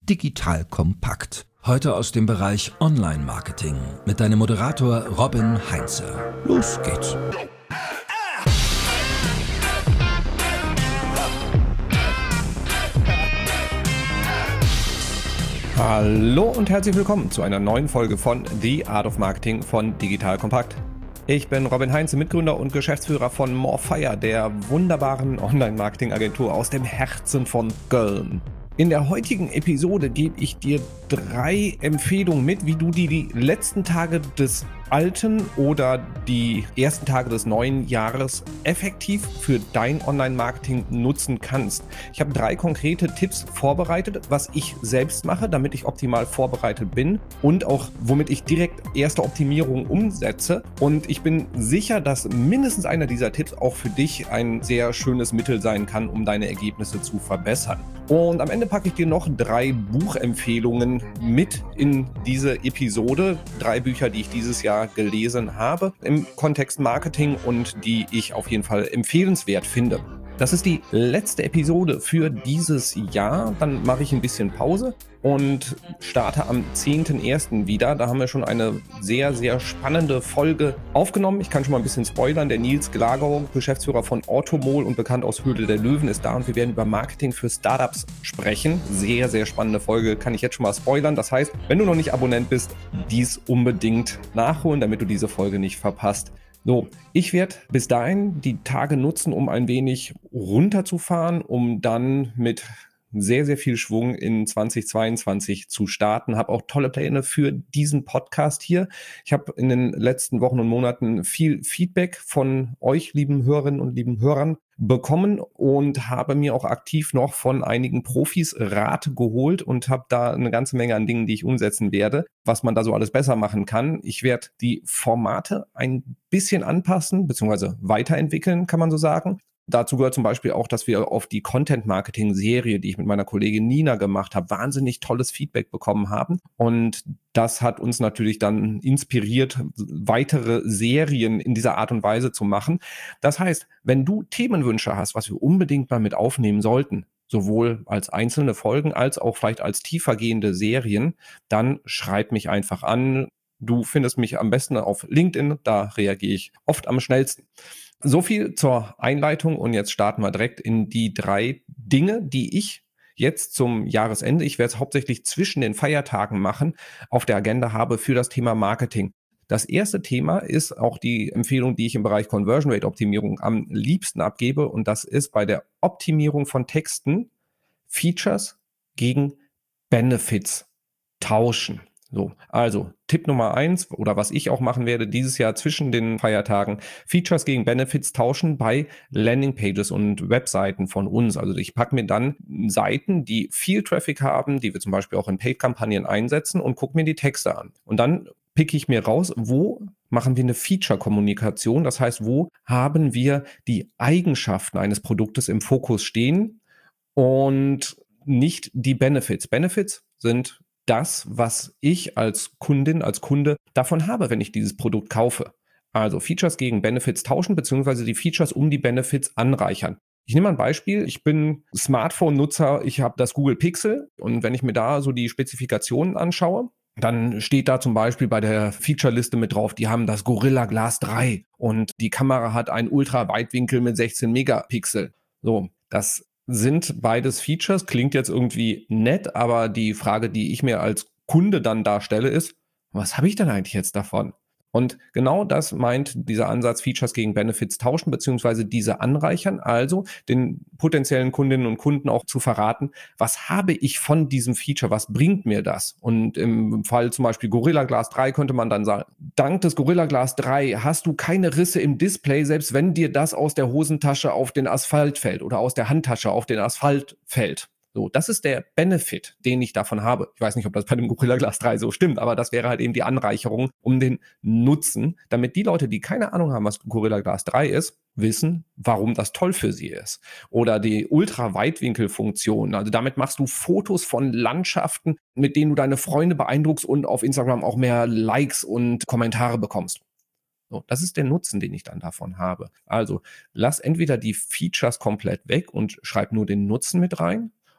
Digital Kompakt. Heute aus dem Bereich Online-Marketing mit deinem Moderator Robin Heinze. Los geht's. Hallo und herzlich willkommen zu einer neuen Folge von The Art of Marketing von Digital Kompakt. Ich bin Robin Heinze, Mitgründer und Geschäftsführer von Morefire, der wunderbaren Online-Marketing-Agentur aus dem Herzen von Köln. In der heutigen Episode gebe ich dir 3 Empfehlungen mit, wie du die letzten Tage des alten oder die ersten Tage des neuen Jahres effektiv für dein Online-Marketing nutzen kannst. Ich habe 3 konkrete Tipps vorbereitet, was ich selbst mache, damit ich optimal vorbereitet bin und auch womit ich direkt erste Optimierungen umsetze. Und ich bin sicher, dass mindestens einer dieser Tipps auch für dich ein sehr schönes Mittel sein kann, um deine Ergebnisse zu verbessern. Und am Ende packe ich dir noch 3 Buchempfehlungen mit in diese Episode. 3 Bücher, die ich dieses Jahr gelesen habe im Kontext Marketing und die ich auf jeden Fall empfehlenswert finde. Das ist die letzte Episode für dieses Jahr. Dann mache ich ein bisschen Pause und starte am 10.01. wieder. Da haben wir schon eine sehr, sehr spannende Folge aufgenommen. Ich kann schon mal ein bisschen spoilern. Der Nils Glagau, Geschäftsführer von Automol und bekannt aus Höhle der Löwen, ist da und wir werden über Marketing für Startups sprechen. Sehr, sehr spannende Folge, kann ich jetzt schon mal spoilern. Das heißt, wenn du noch nicht Abonnent bist, dies unbedingt nachholen, damit du diese Folge nicht verpasst. So, ich werde bis dahin die Tage nutzen, um ein wenig runterzufahren, um dann mit sehr, sehr viel Schwung in 2022 zu starten. Habe auch tolle Pläne für diesen Podcast hier. Ich habe in den letzten Wochen und Monaten viel Feedback von euch, lieben Hörerinnen und lieben Hörern, bekommen und habe mir auch aktiv noch von einigen Profis Rat geholt und habe da eine ganze Menge an Dingen, die ich umsetzen werde, was man da so alles besser machen kann. Ich werde die Formate ein bisschen anpassen bzw. weiterentwickeln, kann man so sagen. Dazu gehört zum Beispiel auch, dass wir auf die Content-Marketing-Serie, die ich mit meiner Kollegin Nina gemacht habe, wahnsinnig tolles Feedback bekommen haben. Und das hat uns natürlich dann inspiriert, weitere Serien in dieser Art und Weise zu machen. Das heißt, wenn du Themenwünsche hast, was wir unbedingt mal mit aufnehmen sollten, sowohl als einzelne Folgen als auch vielleicht als tiefergehende Serien, dann schreib mich einfach an. Du findest mich am besten auf LinkedIn, da reagiere ich oft am schnellsten. So viel zur Einleitung und jetzt starten wir direkt in die 3 Dinge, die ich jetzt zum Jahresende, ich werde es hauptsächlich zwischen den Feiertagen machen, auf der Agenda habe für das Thema Marketing. Das erste Thema ist auch die Empfehlung, die ich im Bereich Conversion Rate Optimierung am liebsten abgebe, und das ist bei der Optimierung von Texten Features gegen Benefits tauschen. So, also Tipp Nummer 1 oder was ich auch machen werde dieses Jahr zwischen den Feiertagen, Features gegen Benefits tauschen bei Landingpages und Webseiten von uns. Also ich packe mir dann Seiten, die viel Traffic haben, die wir zum Beispiel auch in Paid-Kampagnen einsetzen, und gucke mir die Texte an. Und dann picke ich mir raus, wo machen wir eine Feature-Kommunikation. Das heißt, wo haben wir die Eigenschaften eines Produktes im Fokus stehen und nicht die Benefits. Benefits sind das, was ich als Kundin, als Kunde davon habe, wenn ich dieses Produkt kaufe. Also Features gegen Benefits tauschen, beziehungsweise die Features um die Benefits anreichern. Ich nehme mal ein Beispiel. Ich bin Smartphone-Nutzer, ich habe das Google Pixel, und wenn ich mir da so die Spezifikationen anschaue, dann steht da zum Beispiel bei der Feature-Liste mit drauf, die haben das Gorilla Glass 3 und die Kamera hat einen Ultraweitwinkel mit 16 Megapixel. So, das sind beides Features, klingt jetzt irgendwie nett, aber die Frage, die ich mir als Kunde dann darstelle, ist, was habe ich denn eigentlich jetzt davon? Und genau das meint dieser Ansatz, Features gegen Benefits tauschen, beziehungsweise diese anreichern, also den potenziellen Kundinnen und Kunden auch zu verraten, was habe ich von diesem Feature, was bringt mir das? Und im Fall zum Beispiel Gorilla Glass 3 könnte man dann sagen, dank des Gorilla Glass 3 hast du keine Risse im Display, selbst wenn dir das aus der Hosentasche auf den Asphalt fällt oder aus der Handtasche auf den Asphalt fällt. So, das ist der Benefit, den ich davon habe. Ich weiß nicht, ob das bei dem Gorilla Glass 3 so stimmt, aber das wäre halt eben die Anreicherung um den Nutzen, damit die Leute, die keine Ahnung haben, was Gorilla Glass 3 ist, wissen, warum das toll für sie ist. Oder die Ultraweitwinkelfunktion. Also damit machst du Fotos von Landschaften, mit denen du deine Freunde beeindruckst und auf Instagram auch mehr Likes und Kommentare bekommst. So, das ist der Nutzen, den ich dann davon habe. Also lass entweder die Features komplett weg und schreib nur den Nutzen mit rein,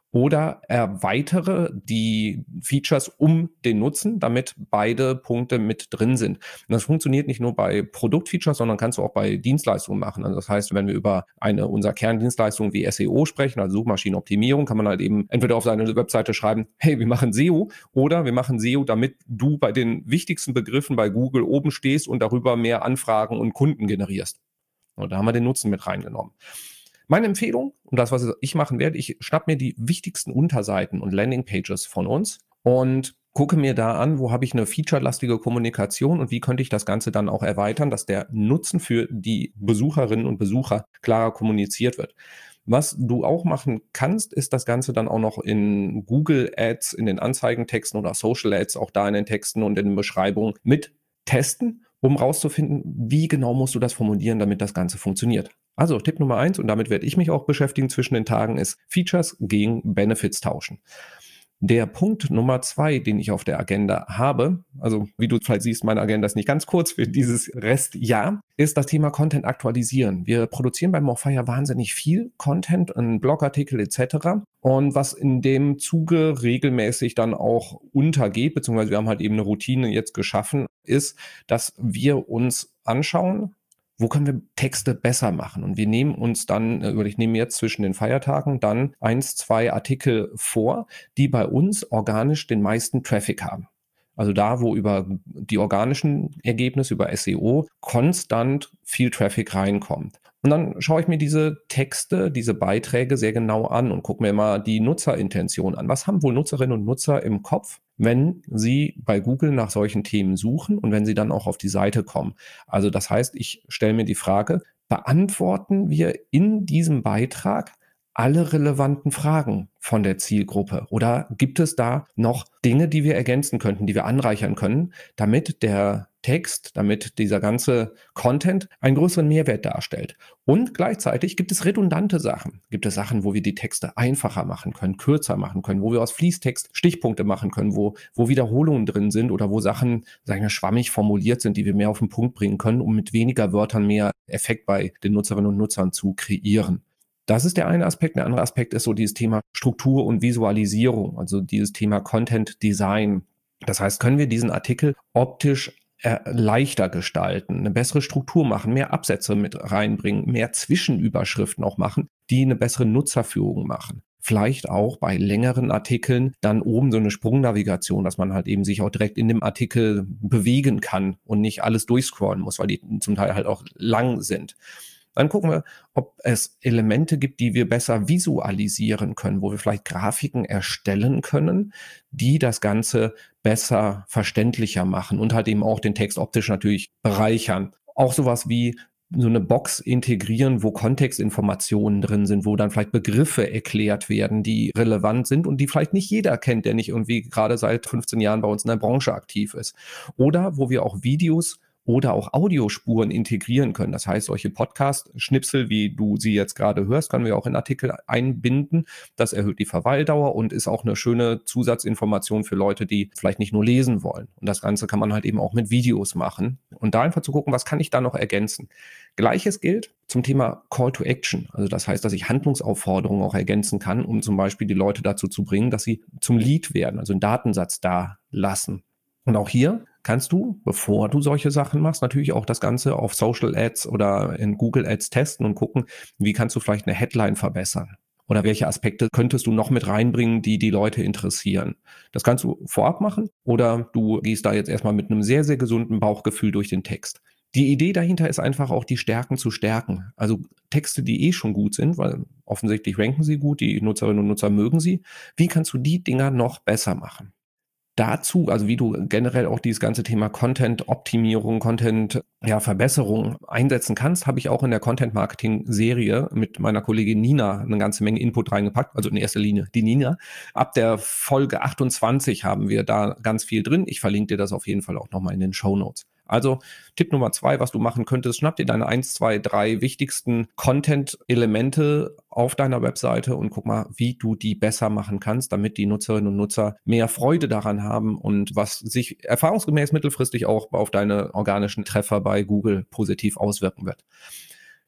oder erweitere die Features um den Nutzen, damit beide Punkte mit drin sind. Und das funktioniert nicht nur bei Produktfeatures, sondern kannst du auch bei Dienstleistungen machen. Also das heißt, wenn wir über eine unserer Kerndienstleistungen wie SEO sprechen, also Suchmaschinenoptimierung, kann man halt eben entweder auf seine Webseite schreiben, hey, wir machen SEO, oder wir machen SEO, damit du bei den wichtigsten Begriffen bei Google oben stehst und darüber mehr Anfragen und Kunden generierst. Und da haben wir den Nutzen mit reingenommen. Meine Empfehlung, und das, was ich machen werde, ich schnapp mir die wichtigsten Unterseiten und Landingpages von uns und gucke mir da an, wo habe ich eine featurelastige Kommunikation und wie könnte ich das Ganze dann auch erweitern, dass der Nutzen für die Besucherinnen und Besucher klarer kommuniziert wird. Was du auch machen kannst, ist das Ganze dann auch noch in Google Ads, in den Anzeigentexten oder Social Ads, auch da in den Texten und in den Beschreibungen mit testen, um rauszufinden, wie genau musst du das formulieren, damit das Ganze funktioniert. Also Tipp Nummer 1, und damit werde ich mich auch beschäftigen zwischen den Tagen, ist Features gegen Benefits tauschen. Der Punkt Nummer 2, den ich auf der Agenda habe, also wie du vielleicht siehst, meine Agenda ist nicht ganz kurz für dieses Restjahr, ist das Thema Content aktualisieren. Wir produzieren bei Morfire wahnsinnig viel Content, einen Blogartikel etc. Und was in dem Zuge regelmäßig dann auch untergeht, beziehungsweise wir haben halt eben eine Routine jetzt geschaffen, ist, dass wir uns anschauen, wo können wir Texte besser machen? Und wir nehmen uns dann, ich nehme jetzt zwischen den Feiertagen dann 1, 2 Artikel vor, die bei uns organisch den meisten Traffic haben. Also da, wo über die organischen Ergebnisse, über SEO, konstant viel Traffic reinkommt. Und dann schaue ich mir diese Texte, diese Beiträge sehr genau an und gucke mir mal die Nutzerintention an. Was haben wohl Nutzerinnen und Nutzer im Kopf, wenn sie bei Google nach solchen Themen suchen und wenn sie dann auch auf die Seite kommen? Also das heißt, ich stelle mir die Frage, beantworten wir in diesem Beitrag alle relevanten Fragen von der Zielgruppe? Oder gibt es da noch Dinge, die wir ergänzen könnten, die wir anreichern können, damit der Text, damit dieser ganze Content einen größeren Mehrwert darstellt? Und gleichzeitig gibt es redundante Sachen. Gibt es Sachen, wo wir die Texte einfacher machen können, kürzer machen können, wo wir aus Fließtext Stichpunkte machen können, wo Wiederholungen drin sind oder wo Sachen, sagen wir, schwammig formuliert sind, die wir mehr auf den Punkt bringen können, um mit weniger Wörtern mehr Effekt bei den Nutzerinnen und Nutzern zu kreieren. Das ist der eine Aspekt. Der andere Aspekt ist so dieses Thema Struktur und Visualisierung, also dieses Thema Content Design. Das heißt, können wir diesen Artikel optisch leichter gestalten, eine bessere Struktur machen, mehr Absätze mit reinbringen, mehr Zwischenüberschriften auch machen, die eine bessere Nutzerführung machen. Vielleicht auch bei längeren Artikeln dann oben so eine Sprungnavigation, dass man halt eben sich auch direkt in dem Artikel bewegen kann und nicht alles durchscrollen muss, weil die zum Teil halt auch lang sind. Dann gucken wir, ob es Elemente gibt, die wir besser visualisieren können, wo wir vielleicht Grafiken erstellen können, die das Ganze besser verständlicher machen und halt eben auch den Text optisch natürlich bereichern. Auch sowas wie so eine Box integrieren, wo Kontextinformationen drin sind, wo dann vielleicht Begriffe erklärt werden, die relevant sind und die vielleicht nicht jeder kennt, der nicht irgendwie gerade seit 15 Jahren bei uns in der Branche aktiv ist. Oder wo wir auch Videos oder auch Audiospuren integrieren können. Das heißt, solche Podcast-Schnipsel, wie du sie jetzt gerade hörst, können wir auch in Artikel einbinden. Das erhöht die Verweildauer und ist auch eine schöne Zusatzinformation für Leute, die vielleicht nicht nur lesen wollen. Und das Ganze kann man halt eben auch mit Videos machen. Und da einfach zu gucken, was kann ich da noch ergänzen. Gleiches gilt zum Thema Call to Action. Also das heißt, dass ich Handlungsaufforderungen auch ergänzen kann, um zum Beispiel die Leute dazu zu bringen, dass sie zum Lead werden, also einen Datensatz da lassen. Und auch hier kannst du, bevor du solche Sachen machst, natürlich auch das Ganze auf Social Ads oder in Google Ads testen und gucken, wie kannst du vielleicht eine Headline verbessern? Oder welche Aspekte könntest du noch mit reinbringen, die die Leute interessieren? Das kannst du vorab machen oder du gehst da jetzt erstmal mit einem sehr, sehr gesunden Bauchgefühl durch den Text. Die Idee dahinter ist einfach auch, die Stärken zu stärken. Also Texte, die schon gut sind, weil offensichtlich ranken sie gut, die Nutzerinnen und Nutzer mögen sie. Wie kannst du die Dinger noch besser machen? Dazu, also wie du generell auch dieses ganze Thema Content-Optimierung, Content-Verbesserung einsetzen kannst, habe ich auch in der Content-Marketing-Serie mit meiner Kollegin Nina eine ganze Menge Input reingepackt, also in erster Linie die Nina. Ab der Folge 28 haben wir da ganz viel drin. Ich verlinke dir das auf jeden Fall auch nochmal in den Shownotes. Also Tipp Nummer 2, was du machen könntest, schnapp dir deine 1, 2, 3 wichtigsten Content-Elemente auf deiner Webseite und guck mal, wie du die besser machen kannst, damit die Nutzerinnen und Nutzer mehr Freude daran haben und was sich erfahrungsgemäß mittelfristig auch auf deine organischen Treffer bei Google positiv auswirken wird.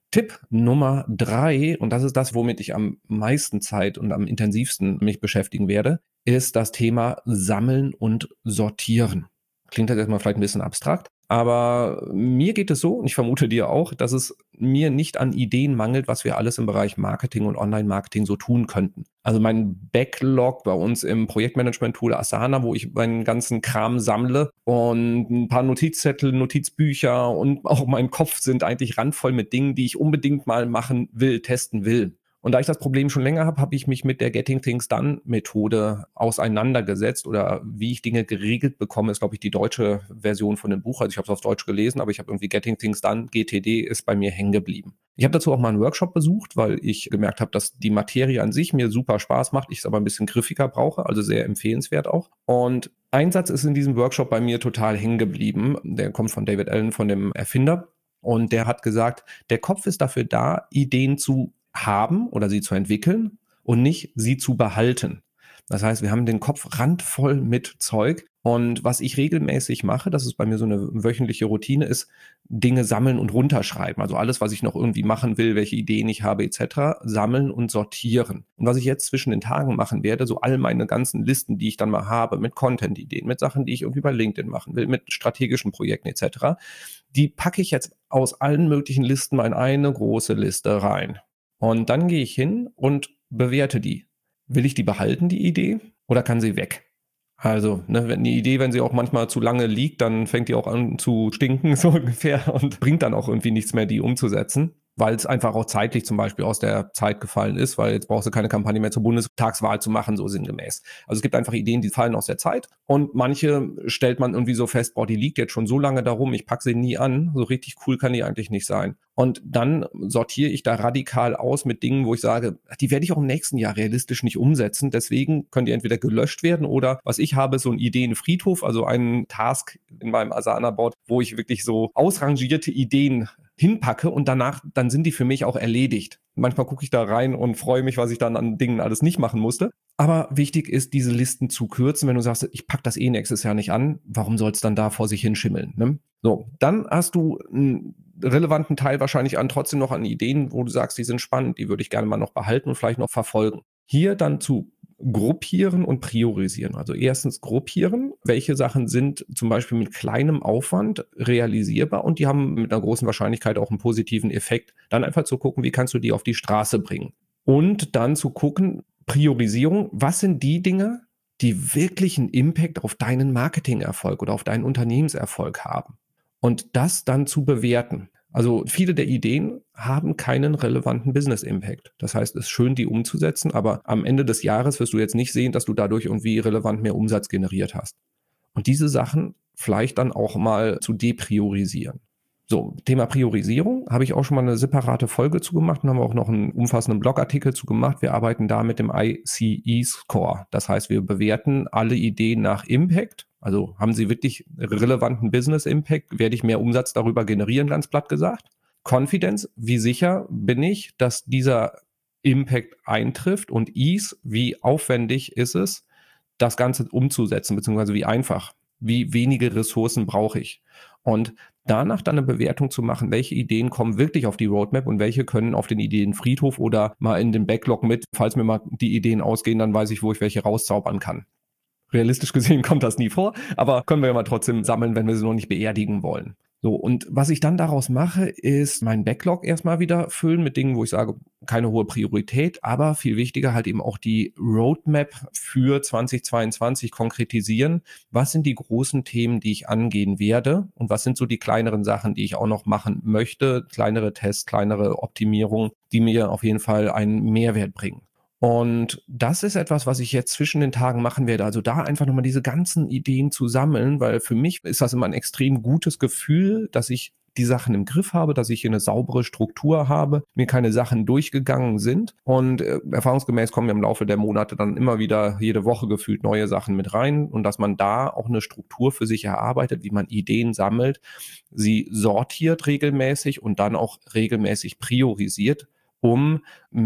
Tipp Nummer 3, und das ist das, womit ich am meisten Zeit und am intensivsten mich beschäftigen werde, ist das Thema Sammeln und Sortieren. Klingt jetzt erstmal vielleicht ein bisschen abstrakt, aber mir geht es so, und ich vermute dir auch, dass es mir nicht an Ideen mangelt, was wir alles im Bereich Marketing und Online-Marketing so tun könnten. Also mein Backlog bei uns im Projektmanagement-Tool Asana, wo ich meinen ganzen Kram sammle und ein paar Notizzettel, Notizbücher und auch mein Kopf sind eigentlich randvoll mit Dingen, die ich unbedingt mal machen will, testen will. Und da ich das Problem schon länger habe, habe ich mich mit der Getting Things Done Methode auseinandergesetzt, oder wie ich Dinge geregelt bekomme, ist, glaube ich, die deutsche Version von dem Buch. Also ich habe es auf Deutsch gelesen, aber ich habe irgendwie Getting Things Done, GTD, ist bei mir hängen geblieben. Ich habe dazu auch mal einen Workshop besucht, weil ich gemerkt habe, dass die Materie an sich mir super Spaß macht, ich es aber ein bisschen griffiger brauche, also sehr empfehlenswert auch. Und ein Satz ist in diesem Workshop bei mir total hängen geblieben. Der kommt von David Allen, von dem Erfinder. Und der hat gesagt, der Kopf ist dafür da, Ideen zu haben oder sie zu entwickeln und nicht sie zu behalten. Das heißt, wir haben den Kopf randvoll mit Zeug. Und was ich regelmäßig mache, das ist bei mir so eine wöchentliche Routine, ist Dinge sammeln und runterschreiben. Also alles, was ich noch irgendwie machen will, welche Ideen ich habe etc., sammeln und sortieren. Und was ich jetzt zwischen den Tagen machen werde, so all meine ganzen Listen, die ich dann mal habe, mit Content-Ideen, mit Sachen, die ich irgendwie bei LinkedIn machen will, mit strategischen Projekten etc., die packe ich jetzt aus allen möglichen Listen mal in eine große Liste rein. Und dann gehe ich hin und bewerte die. Will ich die behalten, die Idee, oder kann sie weg? Also, wenn die Idee, wenn sie auch manchmal zu lange liegt, dann fängt die auch an zu stinken, so ungefähr, und bringt dann auch irgendwie nichts mehr, die umzusetzen, weil es einfach auch zeitlich zum Beispiel aus der Zeit gefallen ist, weil jetzt brauchst du keine Kampagne mehr zur Bundestagswahl zu machen, so sinngemäß. Also es gibt einfach Ideen, die fallen aus der Zeit, und manche stellt man irgendwie so fest, boah, die liegt jetzt schon so lange da rum, ich packe sie nie an, so richtig cool kann die eigentlich nicht sein. Und dann sortiere ich da radikal aus mit Dingen, wo ich sage, die werde ich auch im nächsten Jahr realistisch nicht umsetzen. Deswegen können die entweder gelöscht werden, oder was ich habe, ist so ein Ideenfriedhof, also einen Task in meinem Asana-Board, wo ich wirklich so ausrangierte Ideen hinpacke, und danach, dann sind die für mich auch erledigt. Manchmal gucke ich da rein und freue mich, was ich dann an Dingen alles nicht machen musste. Aber wichtig ist, diese Listen zu kürzen. Wenn du sagst, ich packe das nächstes Jahr nicht an, warum soll es dann da vor sich hinschimmeln? Ne? So, dann hast du einen relevanten Teil wahrscheinlich trotzdem noch an Ideen, wo du sagst, die sind spannend, die würde ich gerne mal noch behalten und vielleicht noch verfolgen. Hier dann zu gruppieren und priorisieren. Also erstens gruppieren, welche Sachen sind zum Beispiel mit kleinem Aufwand realisierbar und die haben mit einer großen Wahrscheinlichkeit auch einen positiven Effekt. Dann einfach zu gucken, wie kannst du die auf die Straße bringen. Und dann zu gucken, Priorisierung, was sind die Dinge, die wirklich einen Impact auf deinen Marketingerfolg oder auf deinen Unternehmenserfolg haben. Und das dann zu bewerten. Also viele der Ideen haben keinen relevanten Business-Impact. Das heißt, es ist schön, die umzusetzen, aber am Ende des Jahres wirst du jetzt nicht sehen, dass du dadurch irgendwie relevant mehr Umsatz generiert hast. Und diese Sachen vielleicht dann auch mal zu depriorisieren. So, Thema Priorisierung habe ich auch schon mal eine separate Folge zu gemacht und haben auch noch einen umfassenden Blogartikel zu gemacht. Wir arbeiten da mit dem ICE-Score. Das heißt, wir bewerten alle Ideen nach Impact. Also haben sie wirklich relevanten Business-Impact? Werde ich mehr Umsatz darüber generieren, ganz platt gesagt? Confidence, wie sicher bin ich, dass dieser Impact eintrifft? Und Ease, wie aufwendig ist es, das Ganze umzusetzen, beziehungsweise wie einfach? Wie wenige Ressourcen brauche ich? Und danach dann eine Bewertung zu machen, welche Ideen kommen wirklich auf die Roadmap und welche können auf den Ideenfriedhof oder mal in den Backlog mit. Falls mir mal die Ideen ausgehen, dann weiß ich, wo ich welche rauszaubern kann. Realistisch gesehen kommt das nie vor, aber können wir ja mal trotzdem sammeln, wenn wir sie noch nicht beerdigen wollen. So, und was ich dann daraus mache, ist meinen Backlog erstmal wieder füllen mit Dingen, wo ich sage, keine hohe Priorität, aber viel wichtiger halt eben auch die Roadmap für 2022 konkretisieren. Was sind die großen Themen, die ich angehen werde, und was sind so die kleineren Sachen, die ich auch noch machen möchte, kleinere Tests, kleinere Optimierungen, die mir auf jeden Fall einen Mehrwert bringen. Und das ist etwas, was ich jetzt zwischen den Tagen machen werde. Also da einfach nochmal diese ganzen Ideen zu sammeln, weil für mich ist das immer ein extrem gutes Gefühl, dass ich die Sachen im Griff habe, dass ich hier eine saubere Struktur habe, mir keine Sachen durchgegangen sind. Und erfahrungsgemäß kommen ja im Laufe der Monate dann immer wieder jede Woche gefühlt neue Sachen mit rein. Und dass man da auch eine Struktur für sich erarbeitet, wie man Ideen sammelt, sie sortiert regelmäßig und dann auch regelmäßig priorisiert, um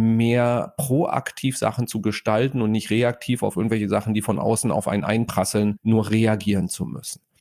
mehr proaktiv Sachen zu gestalten und nicht reaktiv auf irgendwelche Sachen, die von außen auf einen einprasseln, nur reagieren zu müssen.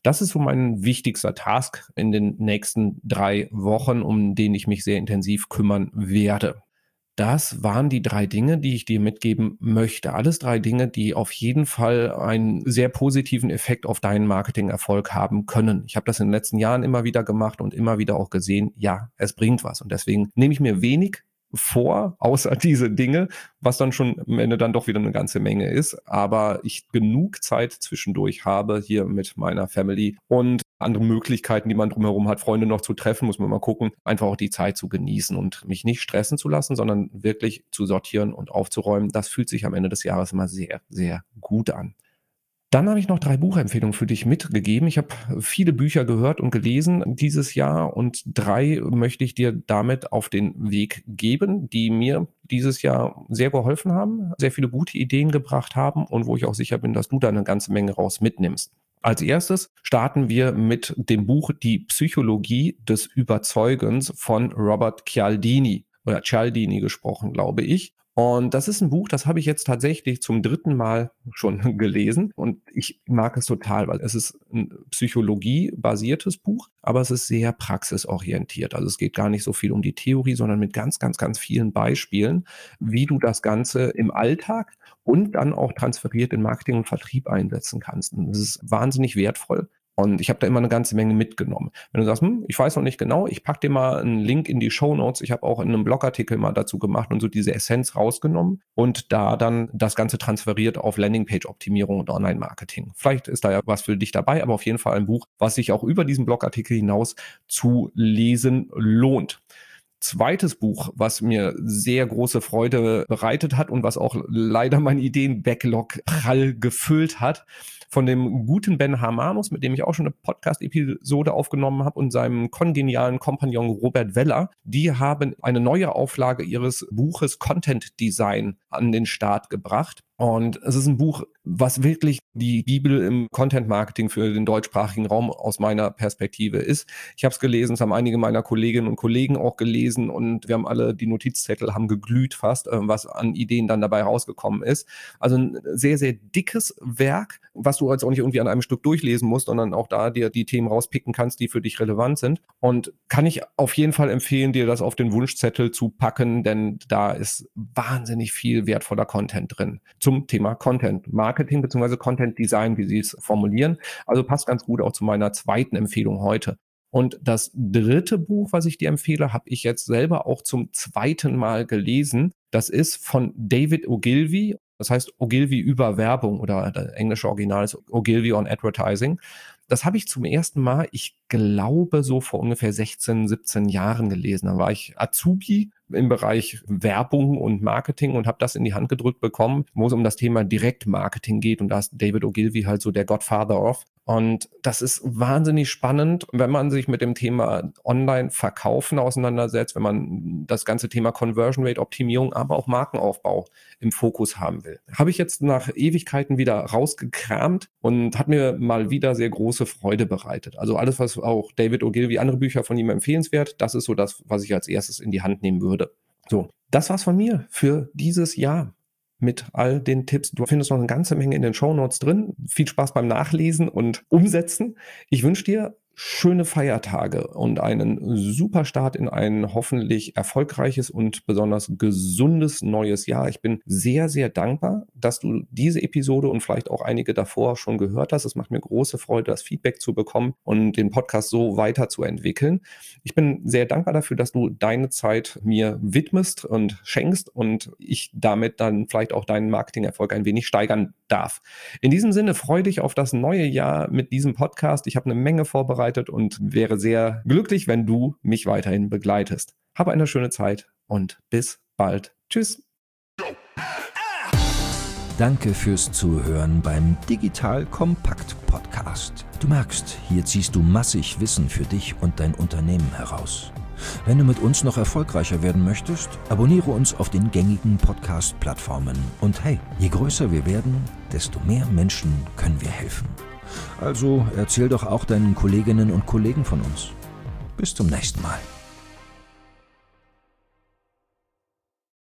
Das ist so mein wichtigster Task in den nächsten 3 Wochen, um den ich mich sehr intensiv kümmern werde. Das waren die 3 Dinge, die ich dir mitgeben möchte. Alles 3 Dinge, die auf jeden Fall einen sehr positiven Effekt auf deinen Marketingerfolg haben können. Ich habe das in den letzten Jahren immer wieder gemacht und immer wieder auch gesehen, ja, es bringt was. Und deswegen nehme ich mir wenig vor, außer diese Dinge, was dann schon am Ende dann doch wieder eine ganze Menge ist. Aber ich genug Zeit zwischendurch habe hier mit meiner Family und andere Möglichkeiten, die man drumherum hat, Freunde noch zu treffen, muss man mal gucken, einfach auch die Zeit zu genießen und mich nicht stressen zu lassen, sondern wirklich zu sortieren und aufzuräumen. Das fühlt sich am Ende des Jahres immer sehr, sehr gut an. Dann habe ich noch 3 Buchempfehlungen für dich mitgegeben. Ich habe viele Bücher gehört und gelesen dieses Jahr und 3 möchte ich dir damit auf den Weg geben, die mir dieses Jahr sehr geholfen haben, sehr viele gute Ideen gebracht haben und wo ich auch sicher bin, dass du da eine ganze Menge raus mitnimmst. Als erstes starten wir mit dem Buch Die Psychologie des Überzeugens von Robert Cialdini oder Cialdini gesprochen, glaube ich. Und das ist ein Buch, das habe ich jetzt tatsächlich zum 3. Mal schon gelesen und ich mag es total, weil es ist ein psychologiebasiertes Buch, aber es ist sehr praxisorientiert. Also es geht gar nicht so viel um die Theorie, sondern mit ganz, ganz, ganz vielen Beispielen, wie du das Ganze im Alltag und dann auch transferiert in Marketing und Vertrieb einsetzen kannst. Und das ist wahnsinnig wertvoll. Und ich habe da immer eine ganze Menge mitgenommen. Wenn du sagst, ich weiß noch nicht genau, ich packe dir mal einen Link in die Shownotes. Ich habe auch in einem Blogartikel mal dazu gemacht und so diese Essenz rausgenommen und da dann das Ganze transferiert auf Landingpage-Optimierung und Online-Marketing. Vielleicht ist da ja was für dich dabei, aber auf jeden Fall ein Buch, was sich auch über diesen Blogartikel hinaus zu lesen lohnt. Zweites Buch, was mir sehr große Freude bereitet hat und was auch leider mein Ideen-Backlog prall gefüllt hat, von dem guten Ben Hamanus, mit dem ich auch schon eine Podcast-Episode aufgenommen habe, und seinem kongenialen Kompagnon Robert Weller. Die haben eine neue Auflage ihres Buches Content Design an den Start gebracht. Und es ist ein Buch, was wirklich die Bibel im Content-Marketing für den deutschsprachigen Raum aus meiner Perspektive ist. Ich habe es gelesen, es haben einige meiner Kolleginnen und Kollegen auch gelesen und wir haben alle die Notizzettel, haben geglüht fast, was an Ideen dann dabei rausgekommen ist. Also ein sehr, sehr dickes Werk, was du jetzt auch nicht irgendwie an einem Stück durchlesen musst, sondern auch da dir die Themen rauspicken kannst, die für dich relevant sind. Und kann ich auf jeden Fall empfehlen, dir das auf den Wunschzettel zu packen, denn da ist wahnsinnig viel wertvoller Content drin zum Thema Content Marketing bzw. Content Design, wie sie es formulieren. Also passt ganz gut auch zu meiner zweiten Empfehlung heute. Und das 3. Buch, was ich dir empfehle, habe ich jetzt selber auch zum 2. Mal gelesen. Das ist von David Ogilvy. Das heißt Ogilvy über Werbung oder der englische Original ist Ogilvy on Advertising. Das habe ich zum ersten Mal, ich glaube, so vor ungefähr 16, 17 Jahren gelesen. Da war ich Azubi im Bereich Werbung und Marketing und habe das in die Hand gedrückt bekommen, wo es um das Thema Direktmarketing geht. Und da ist David Ogilvy halt so der Godfather of. Und das ist wahnsinnig spannend, wenn man sich mit dem Thema Online-Verkaufen auseinandersetzt, wenn man das ganze Thema Conversion Rate Optimierung, aber auch Markenaufbau im Fokus haben will. Habe ich jetzt nach Ewigkeiten wieder rausgekramt und hat mir mal wieder sehr große Freude bereitet. Also alles, was auch David Ogilvy, andere Bücher von ihm empfehlenswert, das ist so das, was ich als erstes in die Hand nehmen würde. So, das war's von mir für dieses Jahr. Mit all den Tipps. Du findest noch eine ganze Menge in den Shownotes drin. Viel Spaß beim Nachlesen und Umsetzen. Ich wünsche dir schöne Feiertage und einen super Start in ein hoffentlich erfolgreiches und besonders gesundes neues Jahr. Ich bin sehr, sehr dankbar, dass du diese Episode und vielleicht auch einige davor schon gehört hast. Es macht mir große Freude, das Feedback zu bekommen und den Podcast so weiterzuentwickeln. Ich bin sehr dankbar dafür, dass du deine Zeit mir widmest und schenkst und ich damit dann vielleicht auch deinen Marketingerfolg ein wenig steigern darf. In diesem Sinne freue dich auf das neue Jahr mit diesem Podcast. Ich habe eine Menge vorbereitet und wäre sehr glücklich, wenn du mich weiterhin begleitest. Hab eine schöne Zeit und bis bald. Tschüss. Danke fürs Zuhören beim Digital Kompakt Podcast. Du merkst, hier ziehst du massig Wissen für dich und dein Unternehmen heraus. Wenn du mit uns noch erfolgreicher werden möchtest, abonniere uns auf den gängigen Podcast-Plattformen. Und hey, je größer wir werden, desto mehr Menschen können wir helfen. Also erzähl doch auch deinen Kolleginnen und Kollegen von uns. Bis zum nächsten Mal.